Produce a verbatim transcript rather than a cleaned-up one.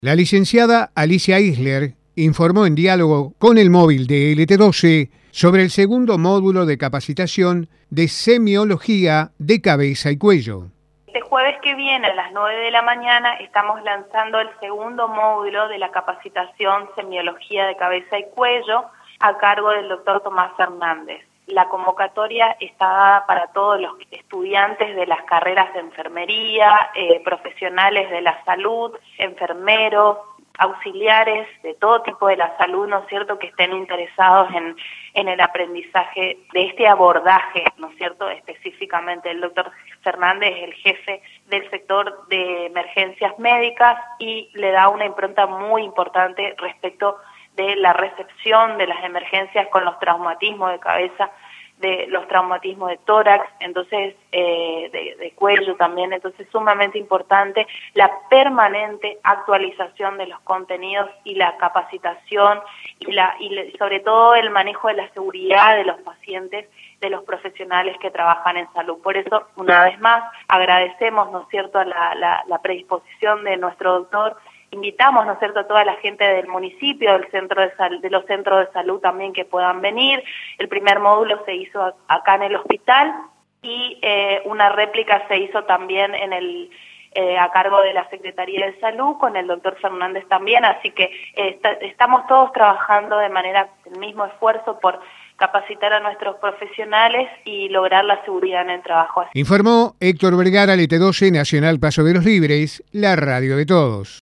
La licenciada Alicia Isler informó en diálogo con el móvil de L T doce sobre el segundo módulo de capacitación de semiología de cabeza y cuello. Este jueves que viene a las nueve de la mañana estamos lanzando el segundo módulo de la capacitación semiología de cabeza y cuello a cargo del doctor Tomás Fernández. La convocatoria está dada para todos los estudiantes de las carreras de enfermería, eh, profesionales de la salud, enfermeros, auxiliares de todo tipo de la salud, ¿no es cierto?, que estén interesados en, en el aprendizaje de este abordaje, ¿no es cierto?, específicamente. El doctor Fernández es el jefe del sector de emergencias médicas y le da una impronta muy importante respecto de la recepción de las emergencias con los traumatismos de cabeza, de los traumatismos de tórax, entonces eh, de, de cuello también, entonces sumamente importante la permanente actualización de los contenidos y la capacitación y, la, y le, sobre todo el manejo de la seguridad de los pacientes, de los profesionales que trabajan en salud. Por eso, una vez más, agradecemos, ¿no es cierto?, la, la, la predisposición de nuestro doctor. Invitamos, ¿no es cierto?, a toda la gente del municipio, del centro de, sal, de los centros de salud también que puedan venir. El primer módulo se hizo a, acá en el hospital y eh, una réplica se hizo también en el eh, a cargo de la Secretaría de Salud con el doctor Fernández también. Así que eh, está, estamos todos trabajando de manera, el mismo esfuerzo por capacitar a nuestros profesionales y lograr la seguridad en el trabajo. Informó Héctor Vergara, L T doce Nacional Paso de los Libres, la radio de todos.